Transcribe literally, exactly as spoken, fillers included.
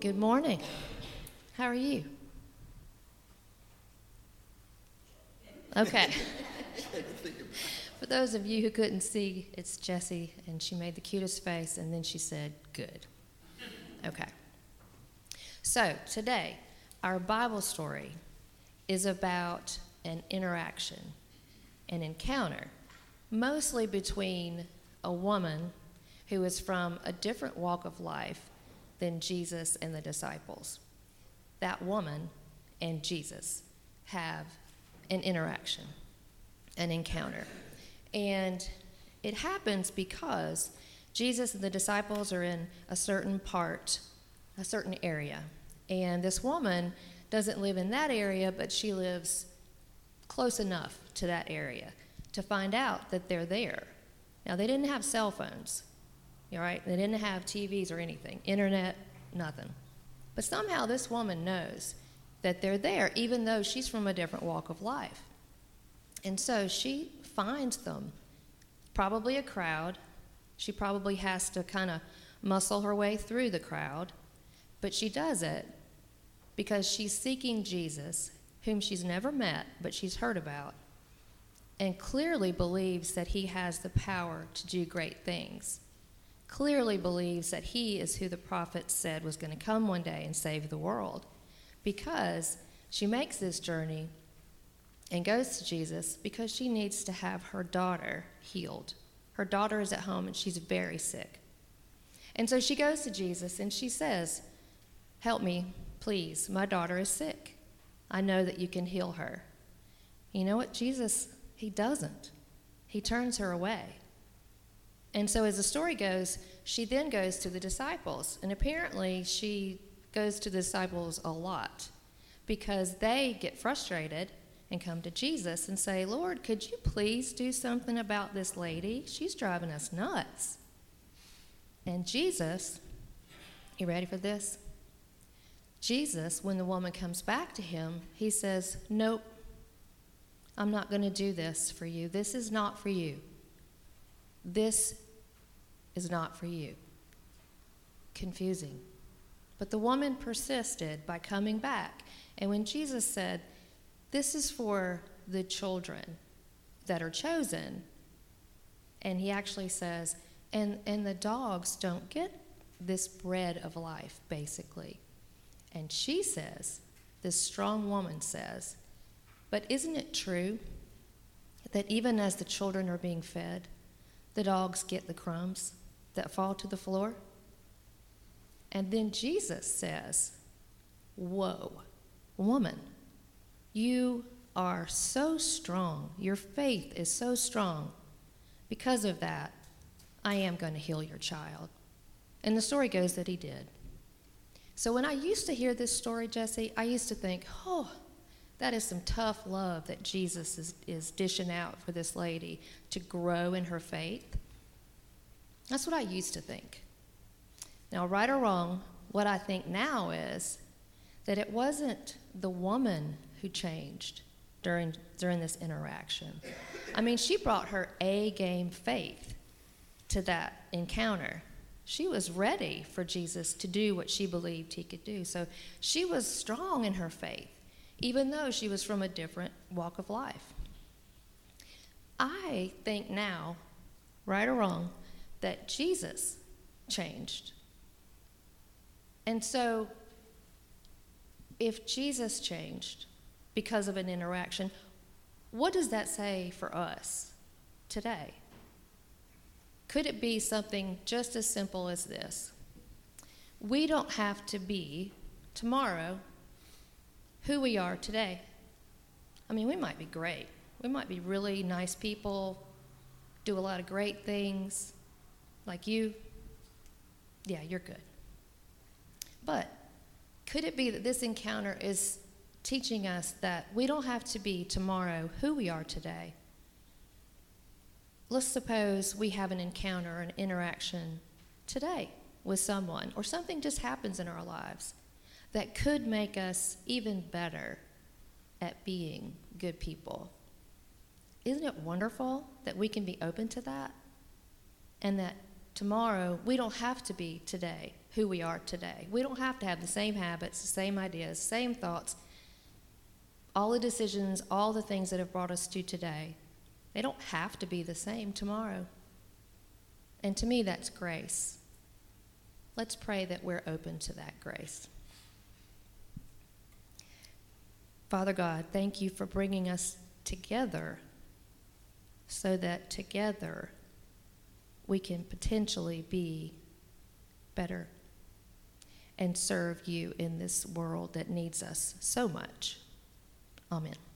Good morning. How are you? Okay. For those of you who couldn't see, it's Jessie, and she made the cutest face, and then she said, good. Okay. So today, our Bible story is about an interaction, an encounter, mostly between a woman who is from a different walk of life than Jesus and the disciples. That woman and Jesus have an interaction, an encounter. And it happens because Jesus and the disciples are in a certain part, a certain area. And this woman doesn't live in that area, but she lives close enough to that area to find out that they're there. Now, they didn't have cell phones, all right? They didn't have T Vs or anything, internet, nothing. But somehow this woman knows that they're there, even though she's from a different walk of life. And so she finds them, probably a crowd. She probably has to kind of muscle her way through the crowd, but she does it because she's seeking Jesus, whom she's never met, but she's heard about, and clearly believes that he has the power to do great things. Clearly believes that he is who the prophet said was going to come one day and save the world, because she makes this journey and goes to Jesus because she needs to have her daughter healed. Her daughter is at home and she's very sick. And so she goes to Jesus and she says, help me, please. My daughter is sick. I know that you can heal her. You know what? Jesus, he doesn't. He turns her away. And so as the story goes, she then goes to the disciples. And apparently she goes to the disciples a lot because they get frustrated and come to Jesus and say, Lord, could you please do something about this lady? She's driving us nuts. And Jesus, you ready for this? Jesus, when the woman comes back to him, he says, nope, I'm not going to do this for you. This is not for you. This is not for you. Confusing. But the woman persisted by coming back. And when Jesus said, this is for the children that are chosen, and he actually says, and, and the dogs don't get this bread of life, basically. And she says, this strong woman says, but isn't it true that even as the children are being fed, the dogs get the crumbs that fall to the floor? And then Jesus says, whoa, woman, you are so strong. Your faith is so strong. Because of that, I am going to heal your child. And the story goes that he did. So when I used to hear this story, Jesse, I used to think, oh, that is some tough love that Jesus is, is dishing out for this lady to grow in her faith. That's what I used to think. Now, right or wrong, what I think now is that it wasn't the woman who changed during, during this interaction. I mean, she brought her A-game faith to that encounter. She was ready for Jesus to do what she believed he could do. So she was strong in her faith, even though she was from a different walk of life. I think now, right or wrong, that Jesus changed. And so if Jesus changed because of an interaction, what does that say for us today? Could it be something just as simple as this? We don't have to be, tomorrow, who we are today. I mean, we might be great. We might be really nice people, do a lot of great things, like you. Yeah, you're good. But could it be that this encounter is teaching us that we don't have to be tomorrow who we are today? Let's suppose we have an encounter, an interaction today with someone, or something just happens in our lives that could make us even better at being good people. Isn't it wonderful that we can be open to that? And that tomorrow we don't have to be today who we are today. We don't have to have the same habits, the same ideas, same thoughts. All the decisions, all the things that have brought us to today, they don't have to be the same tomorrow. And to me, that's grace. Let's pray that we're open to that grace. Father God, thank you for bringing us together so that together we can potentially be better and serve you in this world that needs us so much. Amen.